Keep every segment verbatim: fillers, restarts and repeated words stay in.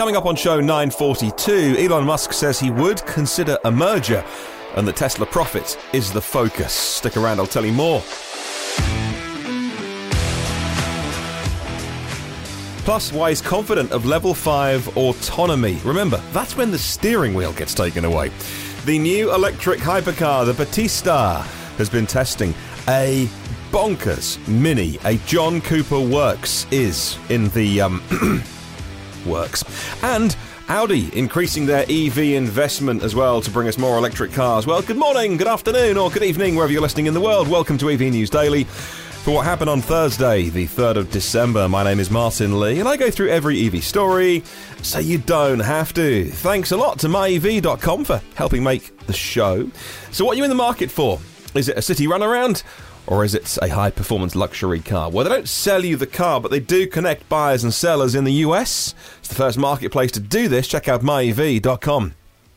Coming up on show nine forty-two, Elon Musk says he would consider a merger and that Tesla profit is the focus. Stick around, I'll tell you more. Plus, why he's confident of level five autonomy. Remember, that's when the steering wheel gets taken away. The new electric hypercar, the Battista, has been testing a bonkers Mini. A John Cooper Works is in the um, works. And Audi increasing their E V investment as well to bring us more electric cars. Well, good morning, good afternoon, or good evening, wherever you're listening in the world. Welcome to E V News Daily. For what happened on Thursday, the third of December, my name is Martin Lee, and I go through every E V story, so you don't have to. Thanks a lot to my E V dot com for helping make the show. So what are you in the market for? Is it a city runaround, or is it a high-performance luxury car? Well, they don't sell you the car, but they do connect buyers and sellers in the U S. It's the first marketplace to do this. Check out my E V dot com.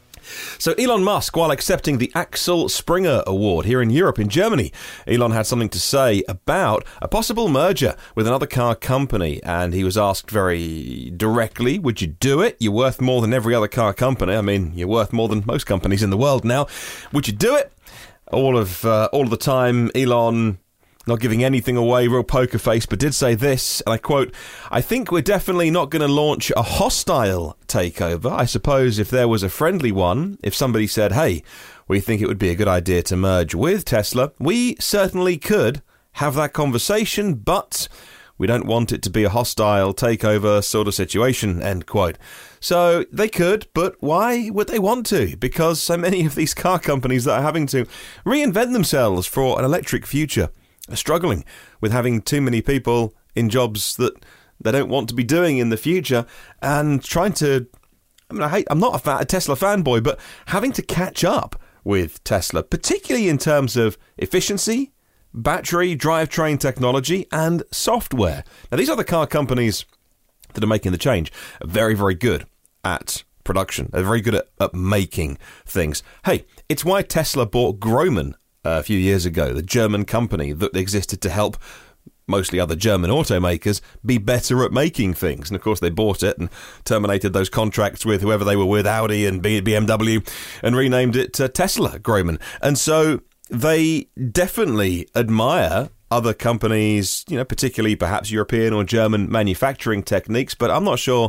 So Elon Musk, while accepting the Axel Springer Award here in Europe, in Germany, Elon had something to say about a possible merger with another car company, and he was asked very directly, would you do it? You're worth more than every other car company. I mean, you're worth more than most companies in the world now. Would you do it? All of uh, all of the time, Elon, not giving anything away, real poker face, but did say this, and I quote, I think we're definitely not going to launch a hostile takeover. I suppose if there was a friendly one, if somebody said, hey, we think it would be a good idea to merge with Tesla, we certainly could have that conversation, but we don't want it to be a hostile takeover sort of situation, end quote. So they could, but why would they want to? Because so many of these car companies that are having to reinvent themselves for an electric future are struggling with having too many people in jobs that they don't want to be doing in the future, and trying to, I mean, I hate, I'm not a, fan, a Tesla fanboy, but having to catch up with Tesla, particularly in terms of efficiency, battery, drivetrain technology, and software. Now, these other car companies that are making the change are very, very good at production. They're very good at, at making things. Hey, it's why Tesla bought Grohmann a few years ago, the German company that existed to help mostly other German automakers be better at making things. And of course, they bought it and terminated those contracts with whoever they were with, Audi and B M W, and renamed it uh, Tesla Grohmann. And so they definitely admire other companies, you know, particularly perhaps European or German manufacturing techniques, but I'm not sure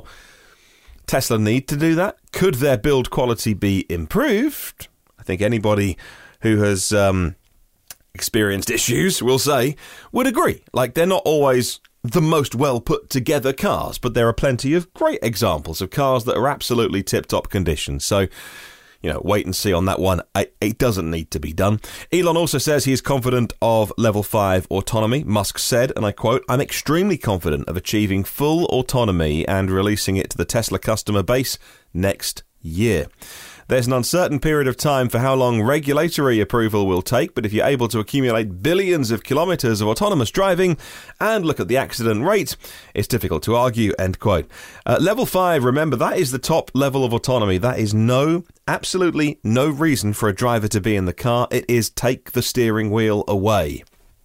Tesla need to do that. Could their build quality be improved? I think anybody who has um, experienced issues, we'll say, would agree. Like, they're not always the most well put together cars, but there are plenty of great examples of cars that are absolutely tip-top condition. So, you know, wait and see on that one. It doesn't need to be done. Elon also says he is confident of level five autonomy. Musk said, and I quote, I'm extremely confident of achieving full autonomy and releasing it to the Tesla customer base next year. There's an uncertain period of time for how long regulatory approval will take, but if you're able to accumulate billions of kilometers of autonomous driving and look at the accident rate, it's difficult to argue, end quote. Uh, level five, remember, that is the top level of autonomy. That is no, absolutely no reason for a driver to be in the car. It is take the steering wheel away.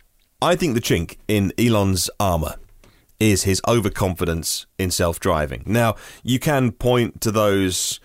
I think the chink in Elon's armor is his overconfidence in self-driving. Now, you can point to those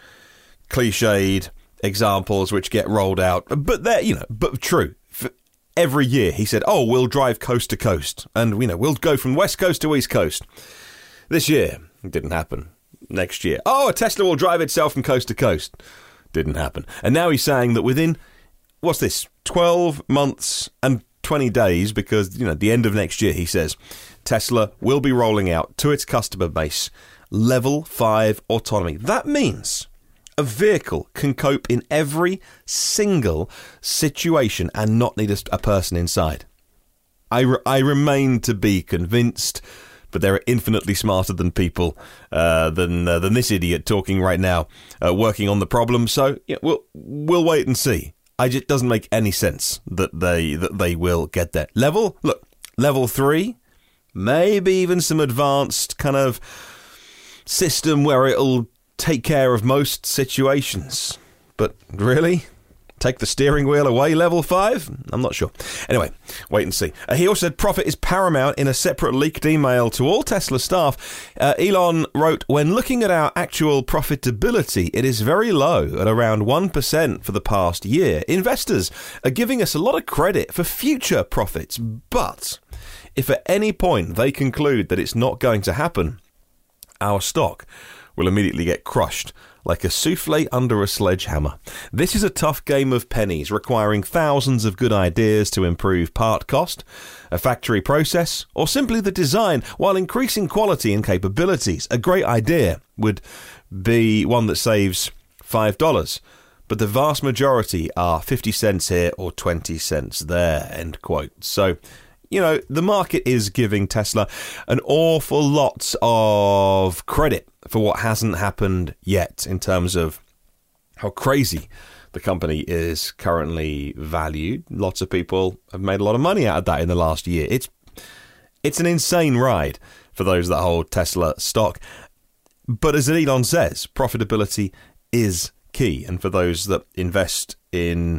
cliched examples which get rolled out, but they're, you know, but true. For every year he said, oh, we'll drive coast to coast, and, you know, we'll go from west coast to east coast. This year, it didn't happen. Next year, oh, a Tesla will drive itself from coast to coast. Didn't happen. And now he's saying that within, what's this, twelve months and twenty days, because, you know, the end of next year, he says, Tesla will be rolling out to its customer base level five autonomy. That means a vehicle can cope in every single situation and not need a, a person inside. I, re- I remain to be convinced, but they're infinitely smarter than people, uh, than uh, than this idiot talking right now, uh, working on the problem. So yeah, we'll we'll wait and see. I just doesn't make any sense that they that they will get there. Level look, level three, maybe even some advanced kind of system where it'll take care of most situations. But really, Take the steering wheel away, level five? I'm not sure. Anyway, wait and see. Uh, he also said profit is paramount in a separate leaked email to all Tesla staff. Uh, Elon wrote, when looking at our actual profitability, it is very low at around one percent for the past year. Investors are giving us a lot of credit for future profits, but if at any point they conclude that it's not going to happen, our stock will immediately get crushed like a souffle under a sledgehammer. This is a tough game of pennies, requiring thousands of good ideas to improve part cost, a factory process, or simply the design, while increasing quality and capabilities. A great idea would be one that saves five dollars, but the vast majority are fifty cents here or twenty cents there, end quote. So, you know, the market is giving Tesla an awful lot of credit for what hasn't happened yet in terms of how crazy the company is currently valued. Lots of people have made a lot of money out of that in the last year. It's it's an insane ride for those that hold Tesla stock. But as Elon says, profitability is key. And for those that invest in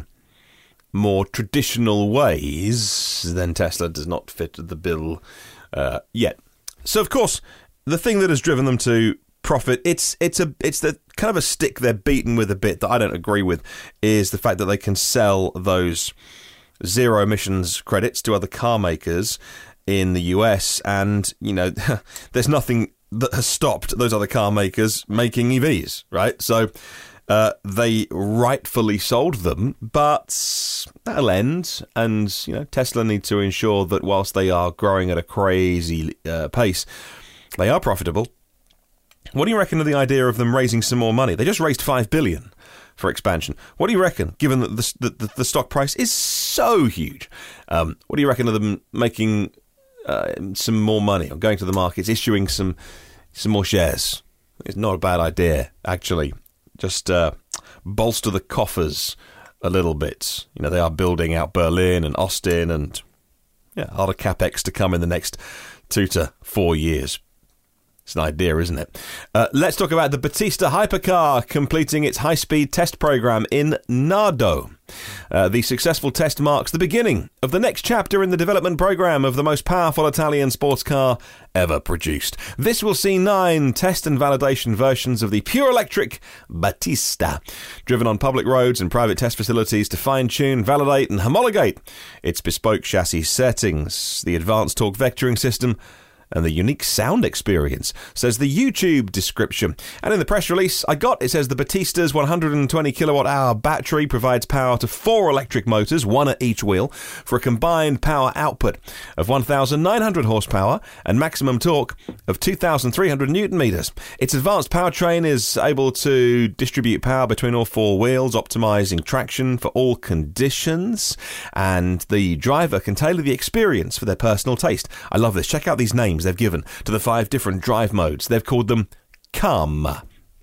more traditional ways, then Tesla does not fit the bill uh, yet. So, of course, the thing that has driven them to profit, it's it's a it's the kind of a stick they're beaten with a bit that I don't agree with, is the fact that they can sell those zero emissions credits to other car makers in the U S, and you know there's nothing that has stopped those other car makers making E Vs, right? So uh, they rightfully sold them, but that'll end, and you know Tesla need to ensure that whilst they are growing at a crazy uh, pace, they are profitable. What do you reckon of the idea of them raising some more money? They just raised five billion dollars for expansion. What do you reckon, given that the, the, the stock price is so huge? Um, what do you reckon of them making uh, some more money, or going to the markets, issuing some some more shares? It's not a bad idea, actually. Just uh, bolster the coffers a little bit. You know, they are building out Berlin and Austin, and yeah, a lot of capex to come in the next two to four years. It's an idea, isn't it? Uh, let's talk about the Battista hypercar completing its high-speed test program in Nardo. Uh, the successful test marks the beginning of the next chapter in the development program of the most powerful Italian sports car ever produced. This will see nine test and validation versions of the pure electric Battista, driven on public roads and private test facilities to fine-tune, validate and homologate its bespoke chassis settings, the advanced torque vectoring system, and the unique sound experience, says the YouTube description. And in the press release I got, it says the Battista's one hundred twenty kilowatt hour battery provides power to four electric motors, one at each wheel, for a combined power output of one thousand nine hundred horsepower and maximum torque of two thousand three hundred newton meters. Its advanced powertrain is able to distribute power between all four wheels, optimizing traction for all conditions, and the driver can tailor the experience for their personal taste. I love this. Check out these names they've given to the five different drive modes. They've called them Calma,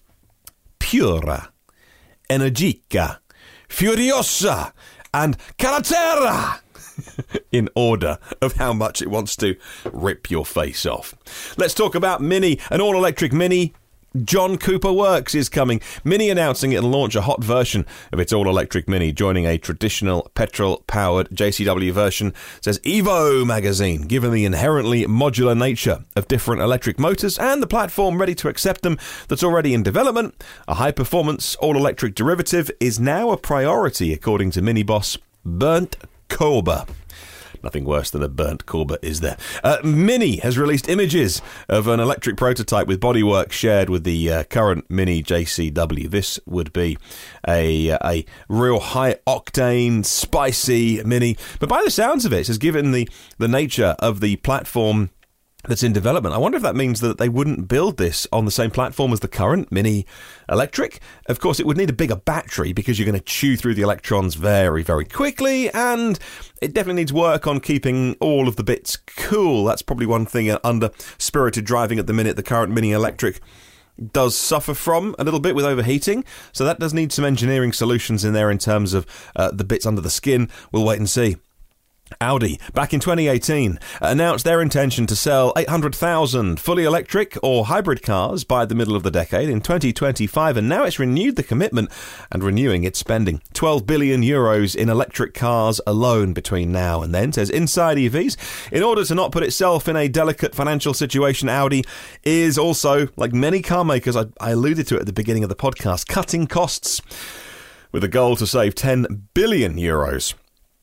Pura, Energica, Furiosa, and Caracera, in order of how much it wants to rip your face off. Let's talk about Mini. An all-electric Mini John Cooper Works is coming. Mini announcing it'll launch a hot version of its all-electric Mini, joining a traditional petrol-powered J C W version, says Evo magazine. Given the inherently modular nature of different electric motors and the platform ready to accept them that's already in development, a high-performance all-electric derivative is now a priority, according to Mini boss Bernd Korber. Nothing worse than a burnt Korber, is there? Uh, Mini has released images of an electric prototype with bodywork shared with the uh, current Mini J C W. This would be a a real high-octane, spicy Mini. But by the sounds of it, it says, given the, the nature of the platform that's in development, I wonder if that means that they wouldn't build this on the same platform as the current Mini Electric. Of course, it would need a bigger battery because you're going to chew through the electrons very, very quickly, and it definitely needs work on keeping all of the bits cool. That's probably one thing under spirited driving at the minute the current Mini Electric does suffer from a little bit with overheating, so that does need some engineering solutions in there in terms of uh, the bits under the skin. We'll wait and see. Audi, back in twenty eighteen, announced their intention to sell eight hundred thousand fully electric or hybrid cars by the middle of the decade in twenty twenty-five, and now it's renewed the commitment and renewing its spending. twelve billion euros in electric cars alone between now and then, says Inside E Vs. In order to not put itself in a delicate financial situation, Audi is also, like many car makers, I, I alluded to it at the beginning of the podcast, cutting costs with a goal to save ten billion euros.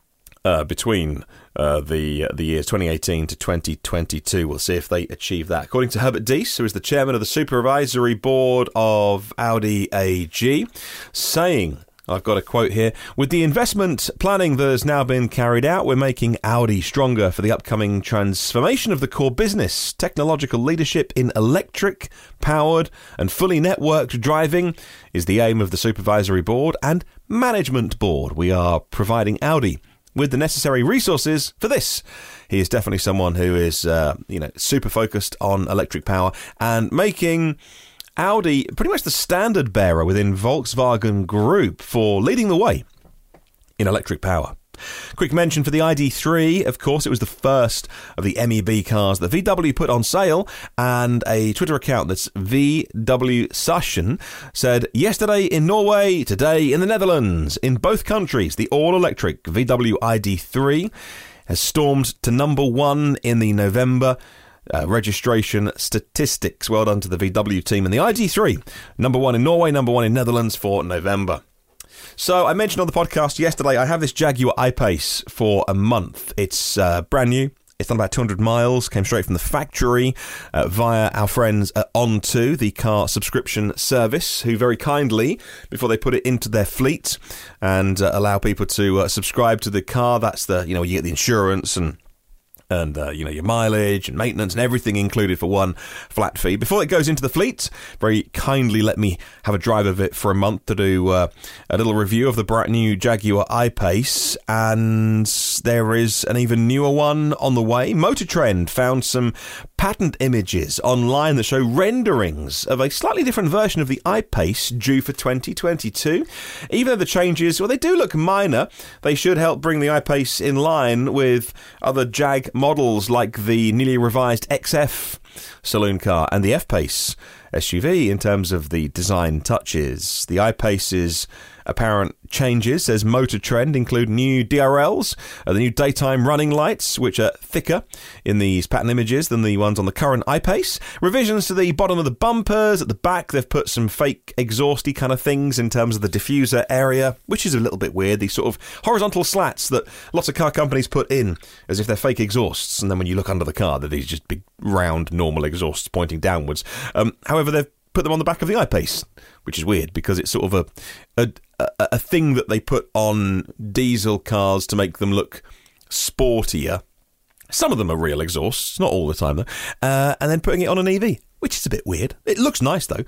Uh, between uh, the uh, the years twenty eighteen to twenty twenty-two. We'll see if they achieve that. According to Herbert Diess, who is the chairman of the supervisory board of Audi A G, saying, I've got a quote here, with the investment planning that has now been carried out, we're making Audi stronger for the upcoming transformation of the core business. Technological leadership in electric, powered and fully networked driving is the aim of the supervisory board and management board. We are providing Audi with the necessary resources for this. He is definitely someone who is, uh, you know, super focused on electric power and making Audi pretty much the standard bearer within Volkswagen Group for leading the way in electric power. Quick mention for the I D three, of course, it was the first of the M E B cars that V W put on sale, and a Twitter account that's V W Sashen said, yesterday in Norway, today in the Netherlands. In both countries, the all-electric V W I D three has stormed to number one in the November Uh, registration statistics. Well done to the V W team. And the I D three, number one in Norway, number one in Netherlands for November. So I mentioned on the podcast yesterday, I have this Jaguar I-Pace for a month. It's uh, brand new. It's done about two hundred miles, came straight from the factory uh, via our friends at Onto, the car subscription service, who very kindly, before they put it into their fleet and uh, allow people to uh, subscribe to the car, that's the, you know, you get the insurance and and, uh, you know, your mileage and maintenance and everything included for one flat fee. Before it goes into the fleet, very kindly let me have a drive of it for a month to do uh, a little review of the brand new Jaguar I-Pace. And there is an even newer one on the way. Motor Trend found some patent images online that show renderings of a slightly different version of the I-Pace due for twenty twenty-two. Even though the changes, well, they do look minor, they should help bring the I-Pace in line with other Jag models like the newly revised X F saloon car and the F-Pace S U V in terms of the design touches. The I-Pace's apparent changes, says Motor Trend, include new D R Ls, uh, the new daytime running lights, which are thicker in these pattern images than the ones on the current I-Pace. Revisions to the bottom of the bumpers. At the back, they've put some fake exhausty kind of things in terms of the diffuser area, which is a little bit weird. These sort of horizontal slats that lots of car companies put in as if they're fake exhausts, and then when you look under the car, they're these just big, round, normal exhausts pointing downwards. Um, however, they've put them on the back of the I-Pace, which is weird because it's sort of a, a a a thing that they put on diesel cars to make them look sportier. Some of them are real exhausts, not all the time though. Uh, and then putting it on an E V, which is a bit weird. It looks nice though,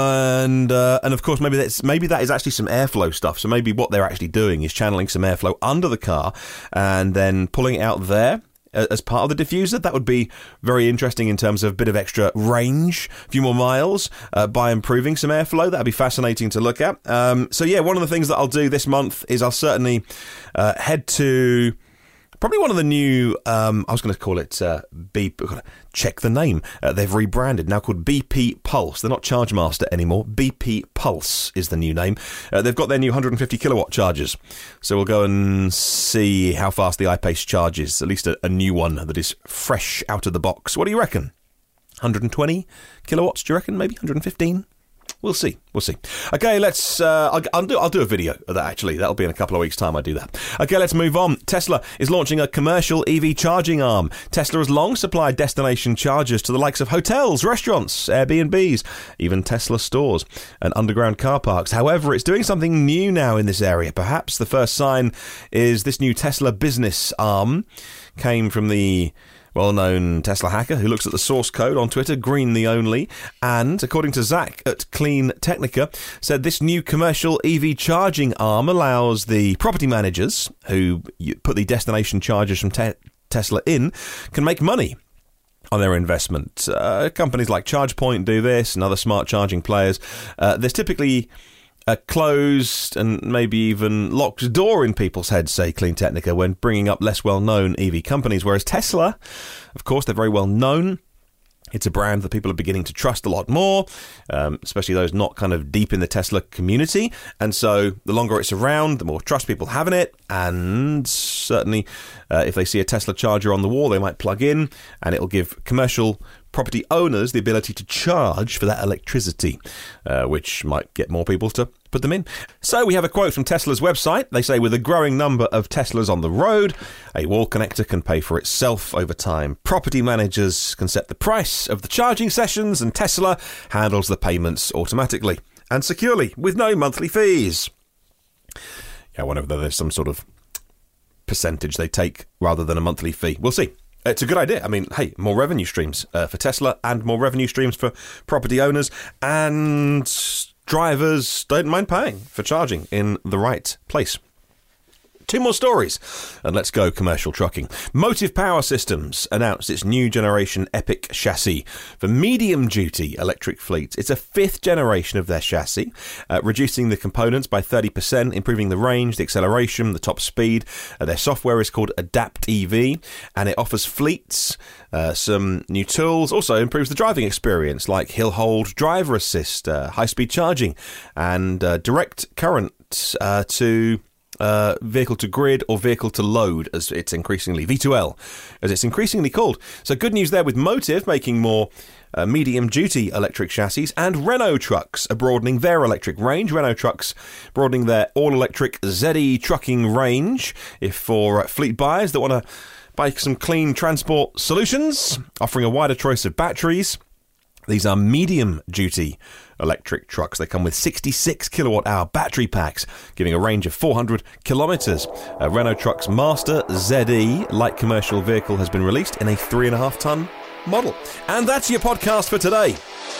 and uh, and of course maybe that's maybe that is actually some airflow stuff. So maybe what they're actually doing is channeling some airflow under the car and then pulling it out there as part of the diffuser. That would be very interesting in terms of a bit of extra range, a few more miles uh, by improving some airflow. That'd be fascinating to look at. Um, so yeah, one of the things that I'll do this month is I'll certainly uh, head to probably one of the new, um, I was going to call it uh, B P, check the name. Uh, they've rebranded, now called B P Pulse. They're not Chargemaster anymore. B P Pulse is the new name. Uh, they've got their new one hundred fifty kilowatt chargers. So we'll go and see how fast the I-Pace charges, at least a, a new one that is fresh out of the box. What do you reckon? one hundred twenty kilowatts, do you reckon? Maybe one hundred fifteen? We'll see. We'll see. Okay, let's. Uh, I'll, I'll do. I'll do a video of that. Actually, that'll be in a couple of weeks' time. I do that. Okay, let's move on. Tesla is launching a commercial E V charging arm. Tesla has long supplied destination chargers to the likes of hotels, restaurants, Airbnbs, even Tesla stores and underground car parks. However, it's doing something new now in this area. Perhaps the first sign is this new Tesla business arm came from the well-known Tesla hacker who looks at the source code on Twitter, Green the Only, and, according to Zach at Clean Technica, said this new commercial E V charging arm allows the property managers who put the destination chargers from te- Tesla in can make money on their investment. Uh, companies like ChargePoint do this and other smart charging players. Uh, there's typically a closed and maybe even locked door in people's heads, say Clean Technica, when bringing up less well-known E V companies, whereas Tesla, of course, they're very well known. It's a brand that people are beginning to trust a lot more, um, especially those not kind of deep in the Tesla community. And so the longer it's around, the more trust people have in it. And certainly uh, if they see a Tesla charger on the wall, they might plug in, and it'll give commercial property owners the ability to charge for that electricity, uh, which might get more people to put them in. So we have a quote from Tesla's website. They say, with a growing number of Teslas on the road, a wall connector can pay for itself over time. Property managers can set the price of the charging sessions, and Tesla handles the payments automatically and securely with no monthly fees. Yeah, I wonder whether there's some sort of percentage they take rather than a monthly fee. We'll see. It's a good idea. I mean, hey, more revenue streams uh, for Tesla and more revenue streams for property owners, and drivers don't mind paying for charging in the right place. Two more stories, and let's go commercial trucking. Motive Power Systems announced its new generation Epic chassis for medium-duty electric fleets. It's a fifth generation of their chassis, uh, reducing the components by thirty percent, improving the range, the acceleration, the top speed. Uh, their software is called Adapt E V, and it offers fleets uh, some new tools. Also improves the driving experience, like hill hold, driver assist, uh, high-speed charging, and uh, direct current uh, to... Uh, vehicle to grid or vehicle to load, as it's increasingly, V two L, as it's increasingly called. So good news there with Motive making more uh, medium-duty electric chassis, and Renault Trucks are broadening their electric range. Renault Trucks broadening their all-electric Z E trucking range, if for uh, fleet buyers that want to buy some clean transport solutions, offering a wider choice of batteries. These are medium-duty electric trucks. They come with sixty-six kilowatt hour battery packs, giving a range of four hundred kilometres. A Renault Trucks Master Z E light commercial vehicle has been released in a three and a half ton model. And that's your podcast for today.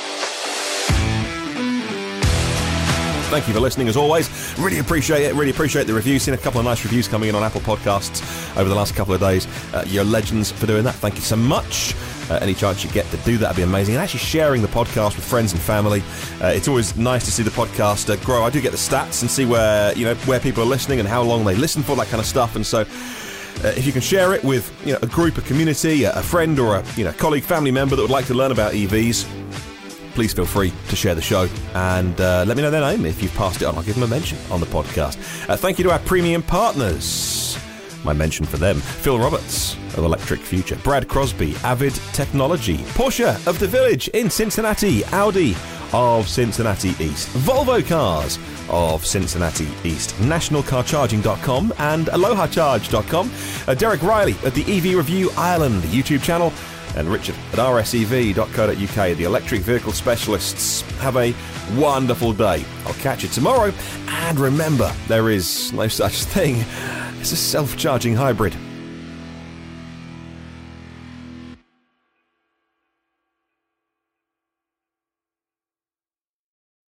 Thank you for listening, as always. Really appreciate it. Really appreciate the reviews. Seen a couple of nice reviews coming in on Apple Podcasts over the last couple of days. Uh, you're legends for doing that. Thank you so much. Uh, any chance you get to do that would be amazing. And actually sharing the podcast with friends and family. Uh, it's always nice to see the podcast uh, grow. I do get the stats and see where, you know, where people are listening and how long they listen for, that kind of stuff. And so uh, if you can share it with, you know, a group, a community, a, a friend or a, you know, colleague, family member that would like to learn about E Vs, please feel free to share the show and uh, let me know their name. If you've passed it on, I'll give them a mention on the podcast. Uh, thank you to our premium partners. My mention for them: Phil Roberts of Electric Future, Brad Crosby, Avid Technology, Porsche of the Village in Cincinnati, Audi of Cincinnati East, Volvo Cars of Cincinnati East, national car charging dot com and aloha charge dot com, uh, Derek Riley at the E V Review Ireland YouTube channel, and Richard at r s e v dot co dot u k, the electric vehicle specialists. Have a wonderful day. I'll catch you tomorrow. And remember, there is no such thing as a self-charging hybrid.